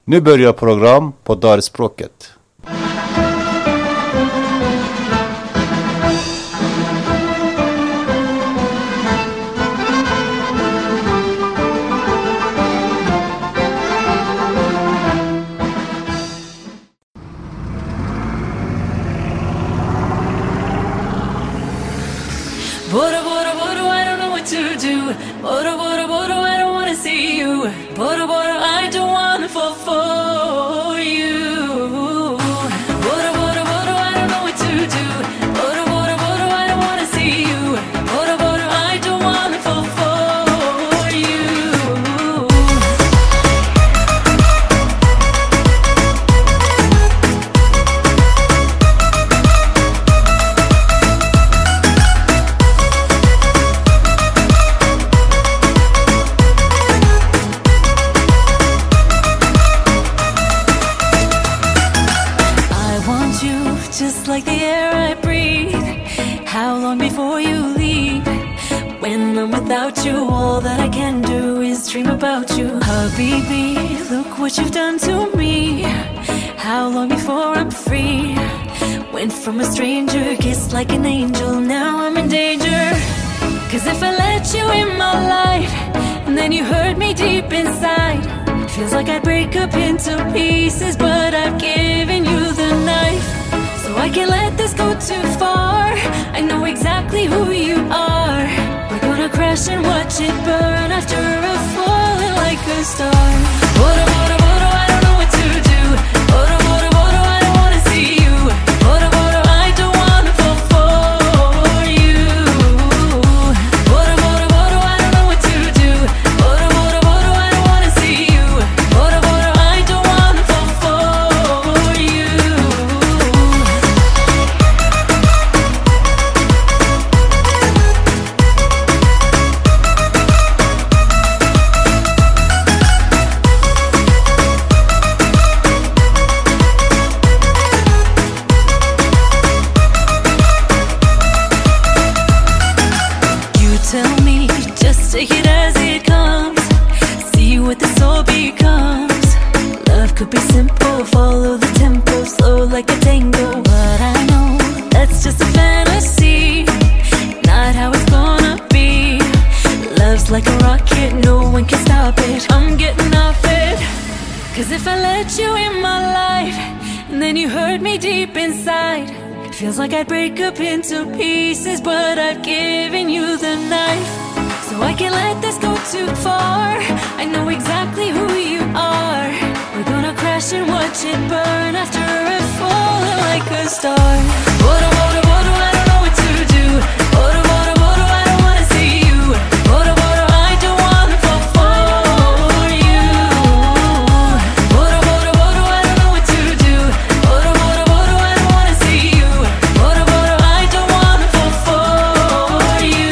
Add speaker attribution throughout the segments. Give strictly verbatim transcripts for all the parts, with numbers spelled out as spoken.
Speaker 1: Nu börjar program på Darspråket.
Speaker 2: Boro, boro, boro, I don't know what to do. Boro, boro, boro, I don't wanna see you. Boro, boro, I don't wanna fall for you. Boro, boro, boro, I don't know what to do. Boro, boro, boro, I don't wanna see you. Boro, boro, I don't wanna fall for you. Just like the air I breathe. How long before you leave? When I'm without you, all that I can do is dream about you. Habibi, look what you've done to me. How long before I'm free? Went from a stranger, kissed like an angel. Now I'm in danger. Cause if I let you in my life, and then you hurt me deep inside, feels like I'd break up into pieces. But I've given you the knife, so I can't let this go too far. I know exactly who you are. We're gonna crash and watch it burn after a falling like a star. Boro, boro, boro, I don't know what to do. Boro, boro, boro, I don't wanna see you. Boro, boro, I don't wanna fall for you. Boro, boro, boro, I don't know what to do. Boro, boro, boro, I don't wanna see you. Boro, boro, I don't wanna fall for you. Tell me, just take it as it comes. See what this all becomes. Love could be simple, follow the tempo, slow like a tango. But I know that's just a fantasy, not how it's gonna be. Love's like a rocket, no one can stop it. I'm getting off it. Cause if I let you in my life, and then you hurt me deep inside, feels like I'd break up into pieces. But I've given you the knife, so I can't let this go too far. I know exactly who you are. We're gonna crash and watch it burn after it falling like a star. Boro, boro, boro, I don't know what to do. Boro, boro, boro, I don't wanna see you. Boro, boro, I don't wanna fall for you. Boro, boro, boro, I don't know what to do. Boro, boro, boro, I don't wanna see you. Boro, boro, I don't wanna fall for you.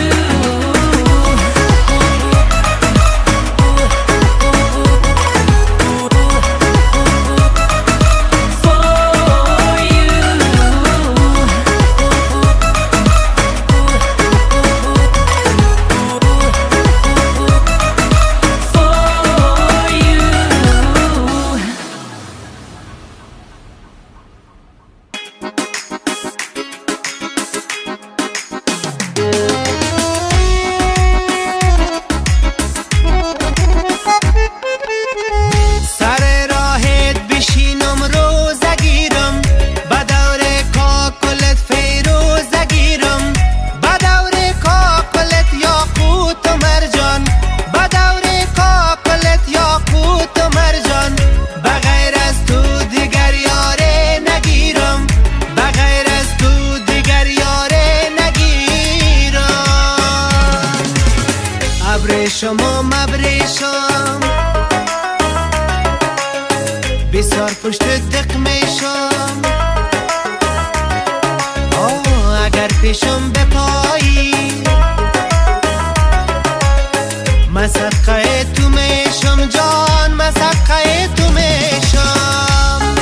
Speaker 3: سر راهت بشینم روزگیرم، بدور کاکلت فیروزگیرم، بدور کاکلت یاقوت و مرجان، بدور کاکلت یاقوت و مرجان. بغیر از تو دیگر یاره نگیرم، بغیر از تو دیگر یاره نگیرم. ابریشم و مبریشم، بسیار پشت دقمیشم. آه اگر پیشم بپایی، مسقه تو میشم جان، مسقه تو میشم.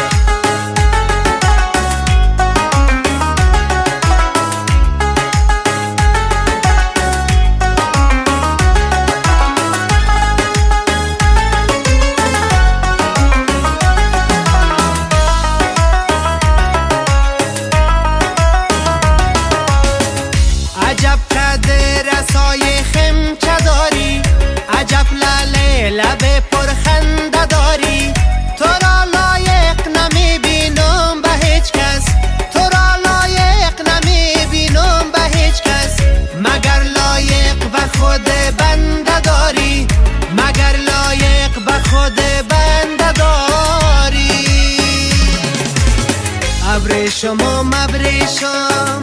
Speaker 3: ابریشم و مبریشم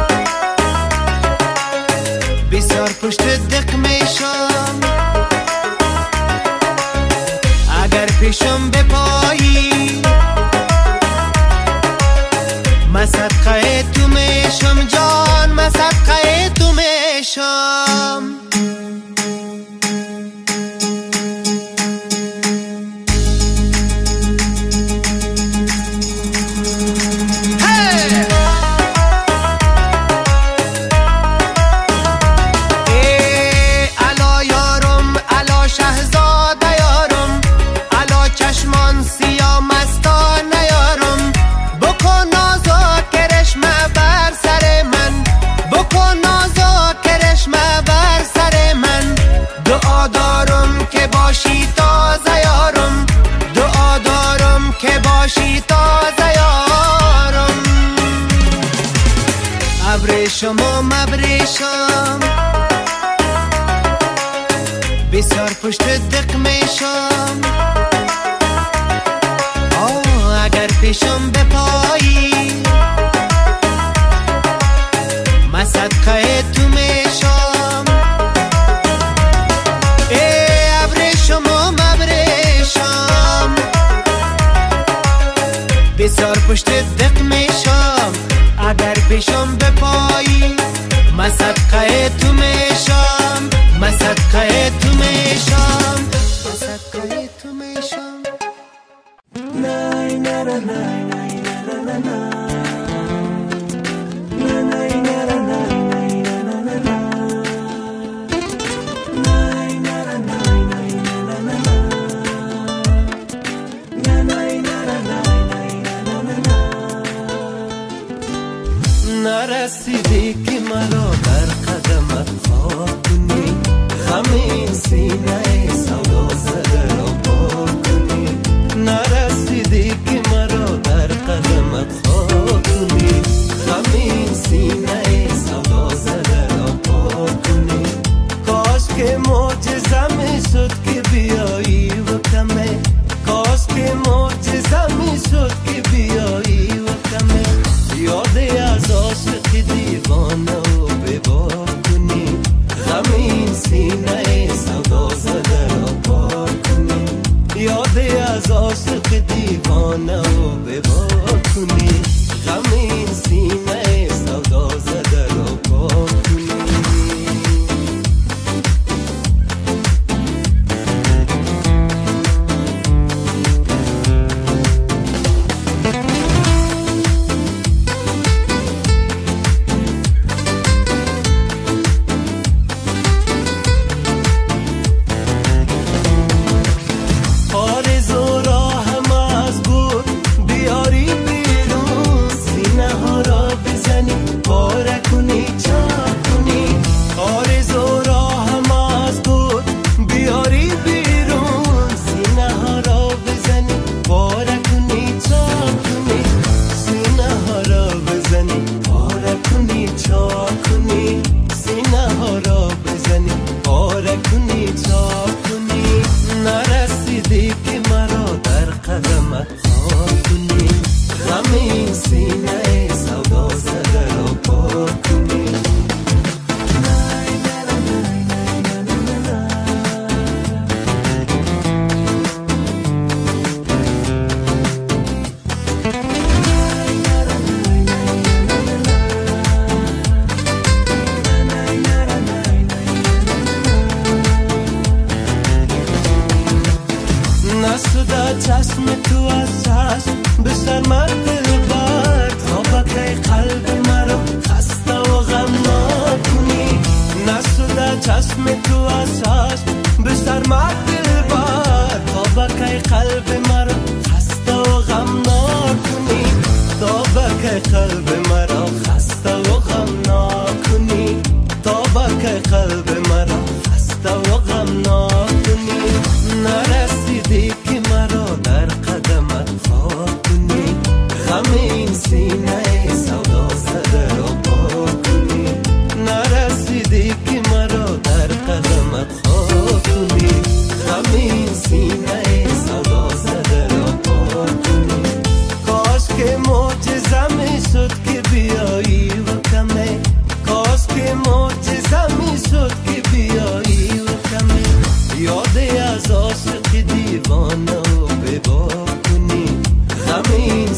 Speaker 3: بسیار پشت دق میشم اگر پیشم بپایی من صدقه تو میشم جان من صدقه تو میشم ابریشم و مبریشم بسیار پشت دق میشم آه اگر پیشم بپایی من صدقه تو میشم ای ابریشم و مبریشم بسیار پشت دق میشم اگر پیشم بپایی من صدقه تو میشم من صدقه تو میشم من صدقه تو میشم نای نای نای نای نای نای نرسیدی که مرا در قدمت خاک کنی غم این سینه سودا زده را پاک کنی نرسیدی که مرا در قدمت خاک کنی غم این سینه سودا زده را پاک کنی کاش که معجزه می شد که بیایی و کمه کاش که معجزه می شد که بیایی و کمه یاد از عاشق دیوانه و بباک کنی غم این سینه سودا زده را پاک کنی یاد از عاشق دیوانه و بباک کنی غم این سینه سودا زده را پاک کنی چشم تو از چشم به شرمت دلبر تا بقیه قلب مرا خسته و غمناک کنی نشده چشم تو از چشم به شرمت دلبر تا بقیه قلب مرا خسته و غمناک کنی تا بقیه قلب مرا خسته و غمناک کنی تا بقیه قلب مرا خسته و غمناک کنی نرسیدی که مرا در قدمت خاک کنی غم این سینه سودا زده را پاک کنی نرسیدی که مرا در قدمت خاک کنی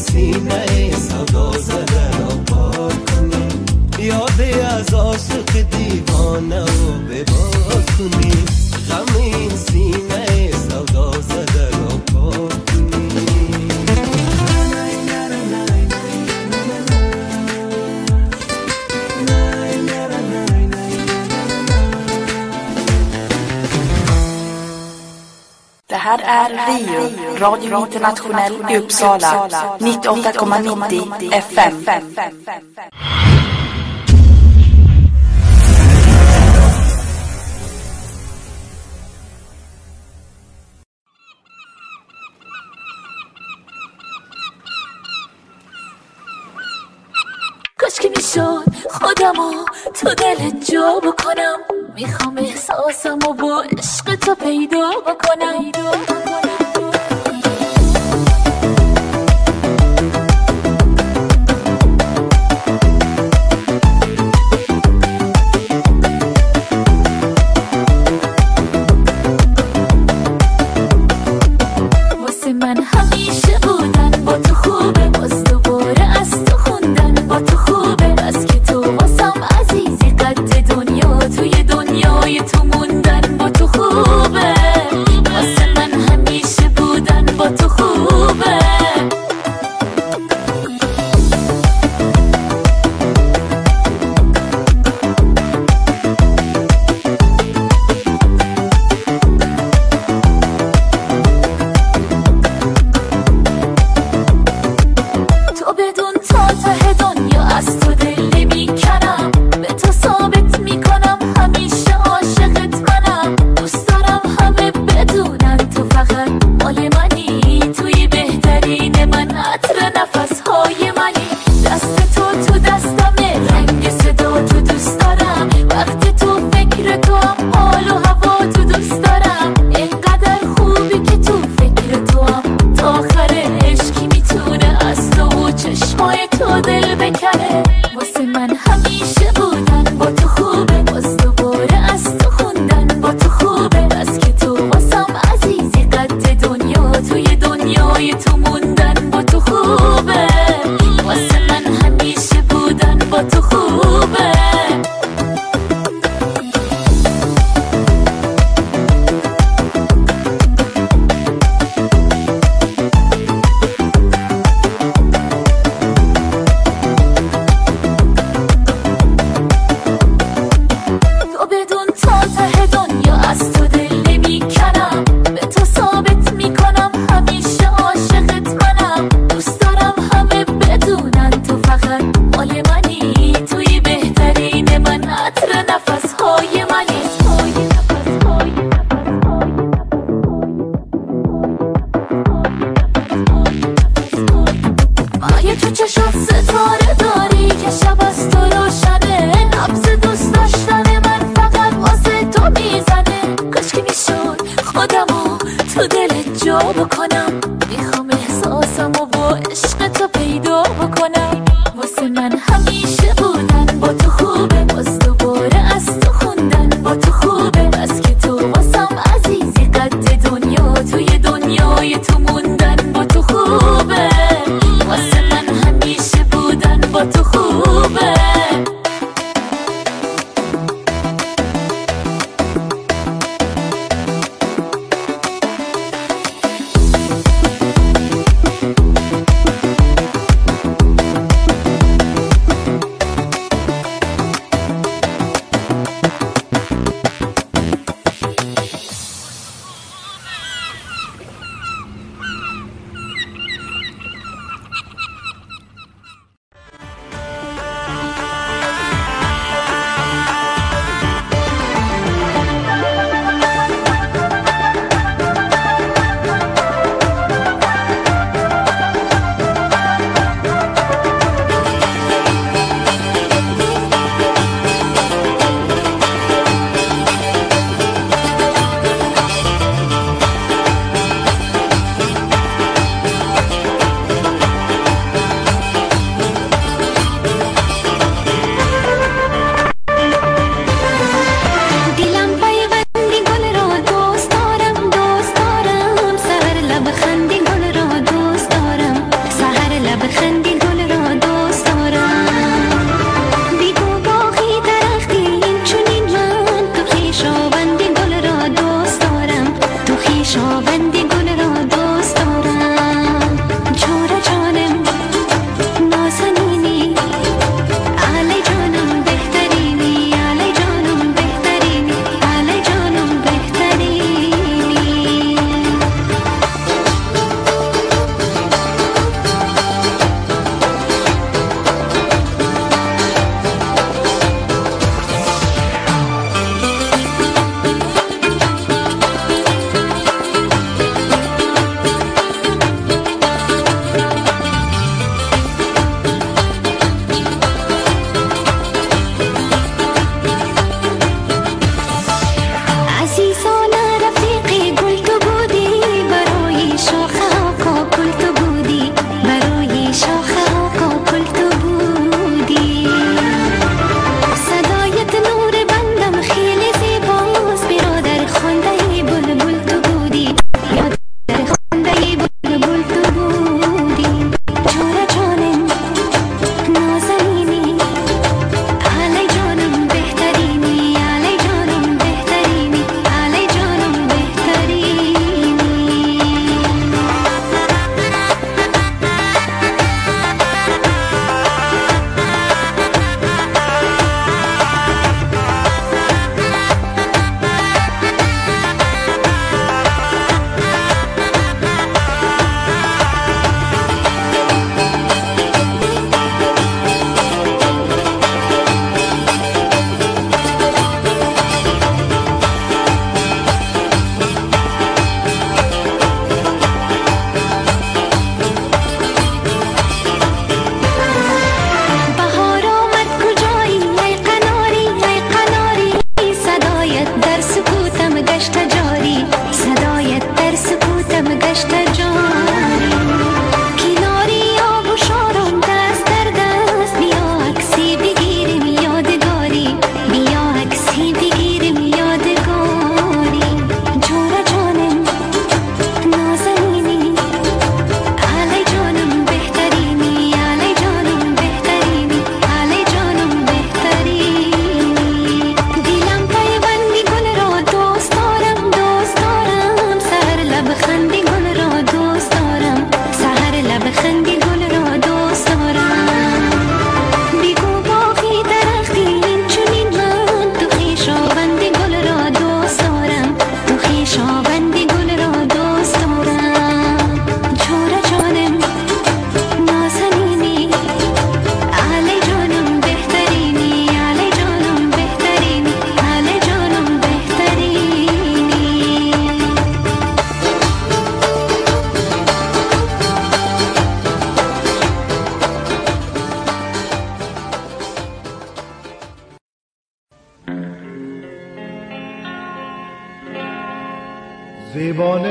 Speaker 3: سینه سودا زده را پاک کنی یادی از عاشق دیوانه و ببار کنی غم این سینه سودا زده را پاک کنی
Speaker 4: Det här är Rio, Radio Internationell i Uppsala, nittioåtta komma nittio F M.
Speaker 2: کاش که میشد خودمو تو دلت جا بکنم میخوام احساسمو با عشق تو پیدا بکنم واسه من همیشه بودن با تو خوبه باز دوباره از تو خوندن با تو خوبه بس که تو واسم عزیزی قد دنیا توی دنیای تو موندن با تو خوبه واسه من همیشه بودن با تو خوبه تو بدون تا ته دنیا از تو دل نمیکنم به تو ثابت میکنم همیشه عاشقت منم دوست دارم همه بدونن تو فقط مال منی توی بهترین من عطر نفسهای منی دست تو تو دستمه رنگ صدا تو دوست دارم وقت تو فکر تو هم حال و هوا تو دوست دارم اینقدر خوبی که تو فکر تو هم تا آخر عشقی میتونه از تو و چشمای تو دل بکنه واسه من همیشه بودن با تو خوبه باز دوباره از تو خوندن با تو خوبه بس که تو واسم عزیزی قد دنیا توی دنیای تو موندن با تو خوبه واسه من همیشه بودن با تو خوبه تو بدون تا ته دنیا از تو دل نمیکنم به تو ثابت میکنم همیشه عاشقت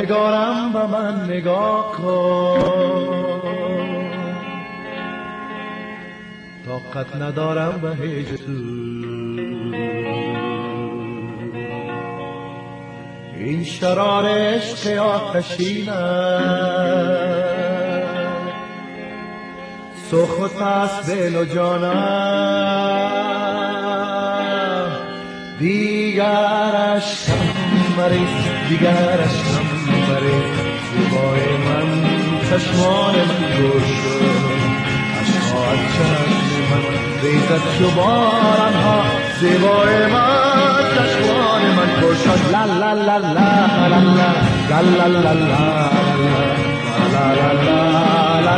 Speaker 5: نگارم به من نگاه کن، طاقت ندارم به هیچ تو. این شرار عشق آتشینم، سخت است دل و جانم، دیگرش کم مریض، دیگرش کم مریض. زیبای من چشمان من گوش شد، اشکات چشم من ریزد چو بارانها. زیبای من چشمان من گوش شد. لا لا لا لا لا لا لا لا لا لا لا لا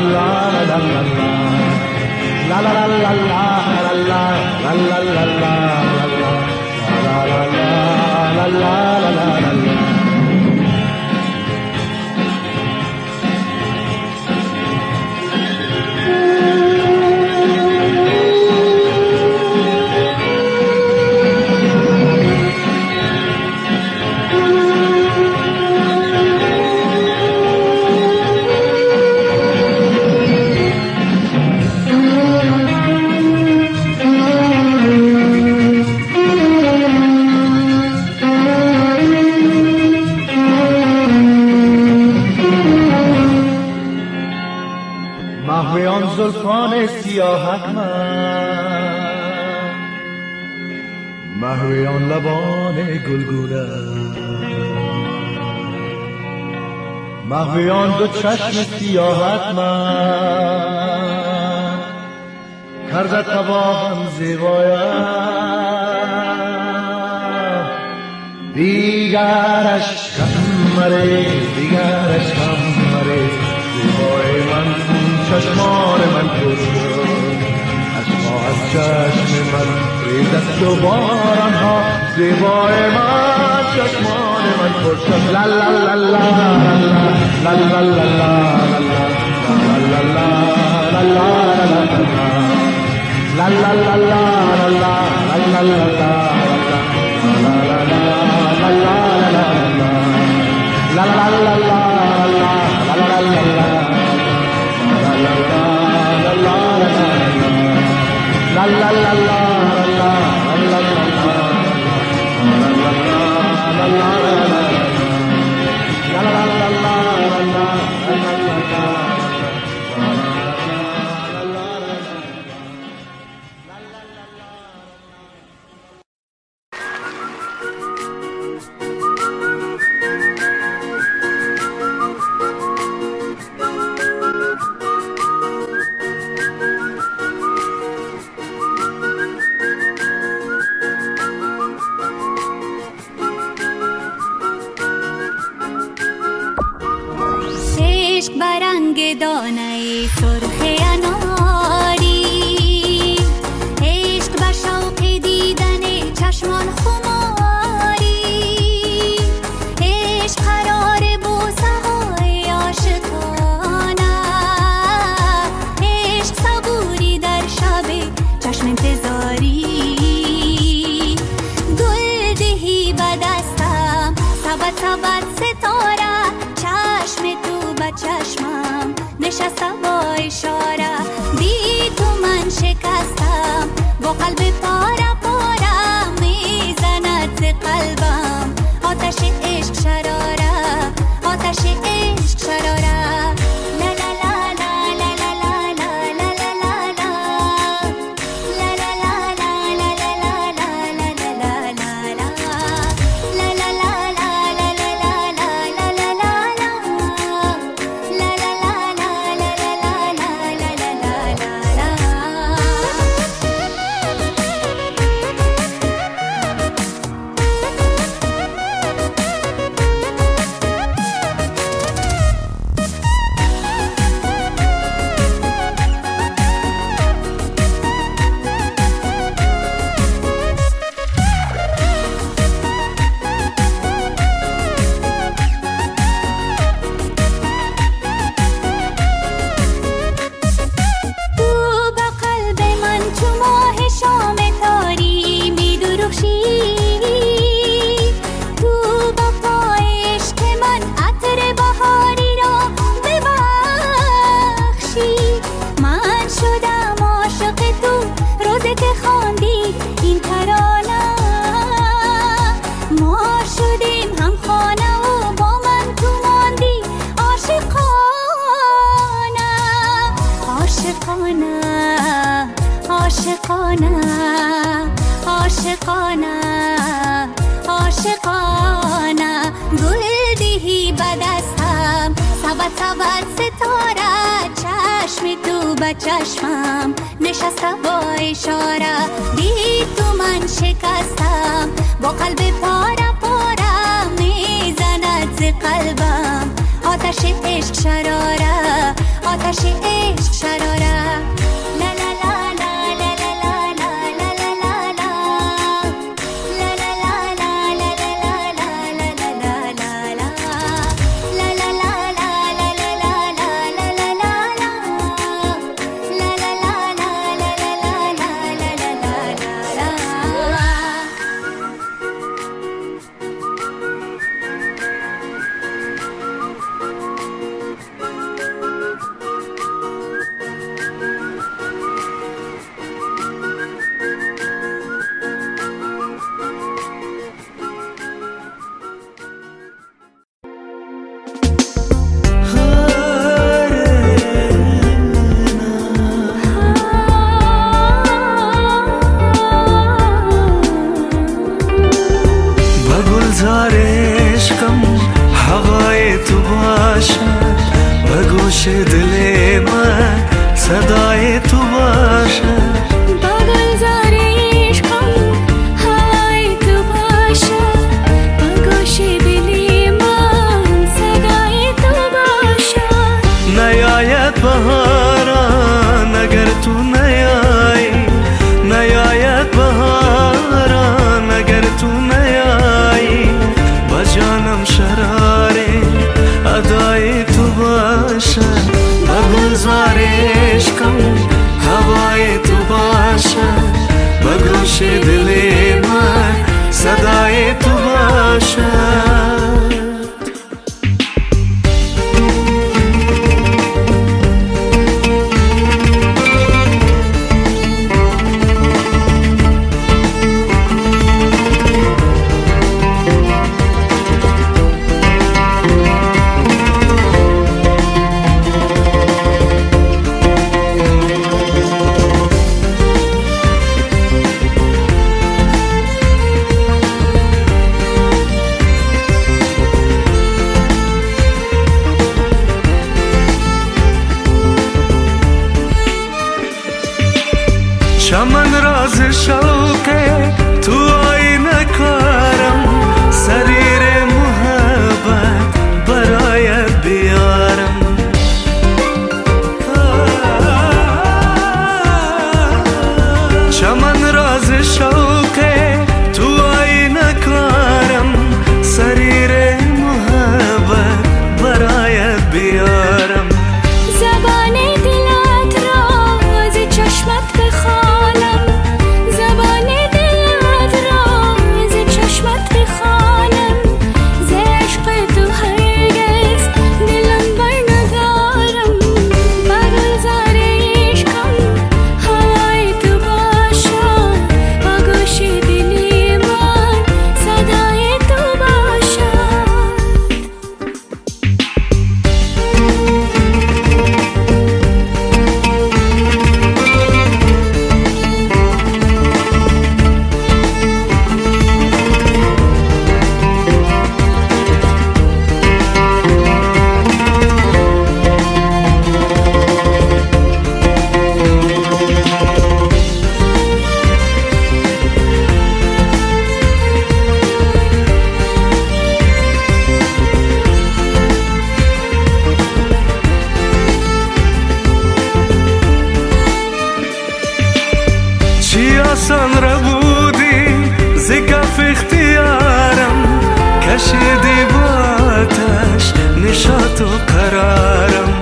Speaker 5: محویان زلفان سیاحت من، محویان لبان گلگونه، محویان دو چشم سیاحت من، کرده تباهم زیبایم. دیگرش کم مره، دیگرش کم مره. زیبای من چشمان من پر شد، اشک‌ها از چشم من ریزد چو بارانها. زیبای من چشمان من پر شد. لا لا لا لا لا لا لا لا لا لا
Speaker 6: دانه سرخ اناری، عشق بر شوق دیدن چشمان خماری، عشق قرار بوسه های عاشقانه، عشق صبوری در شب چشم انتظاری، گل دهی به دستم سبت سبت ستاره، چشم تو به چشمم نشسته با اشاره، بی تو من شکستم با قلب پاره پاره، میزند ز قلبم آتش عشق شراره، آتش عشق شراره. لا لا لا لا لا لا لا لا لا لا لا لا لا لا لا ستاره چشم تو به چشمم نشسته با اشاره دید تو من شکستم با قلب پاره پاره میزند ز قلبم آتش عشق شراره آتش عشق شراره لا لا لا لا لا لا لا لا لا لا
Speaker 3: دل من صدای تو باشه
Speaker 6: بگذار عشقم هوای تو باشه بگوش دل من صدای تو باشه
Speaker 3: نیاید بهاران اگر تو نیایی نیاید بهاران اگر تو نیایی با جانم شراره ادای تو باشه بگذار عشقم هوای تو باشه بگوش دل من صدای تو باشه چمن راز شوقه تو آینه کارم سریر محبت برایت بیارم چمن راز شوقه تو آینه کارم سریر محبت برایت بیارم
Speaker 6: زبان دلت را ز چشمت بخوانم زبان دلت را ز چشمت بخوانم ز عشق تو هرگز دلم بر ندارم بگذار عشقم هوای تو باشد بگوش دل من صدای تو باشد
Speaker 3: چی آسان را بودی ز کف اختیارم کشیدی با آتش نشاط و قرارم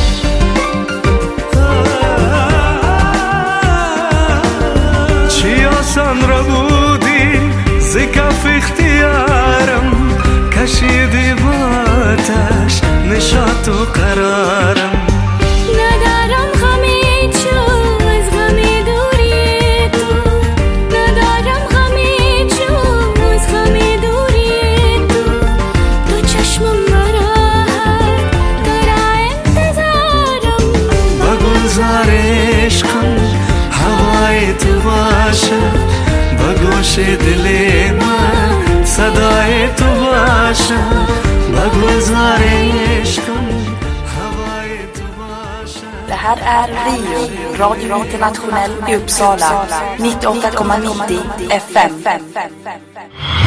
Speaker 3: چی آسان را بودی ز کف اختیارم کشیدی با آتش نشاط و قرارم
Speaker 6: ندارم غمی جز غمی دوری تو ندارم غمی جز غمی دوری تو تو چشمم نراحت داره انتظارم
Speaker 3: بگذار عشقم هوای تو باشه بگوش دل من صدای تو باشه بگذار عشقم هوای
Speaker 4: Det här är Rio, Radio Internationell i Uppsala, nittioåtta komma nittio F M.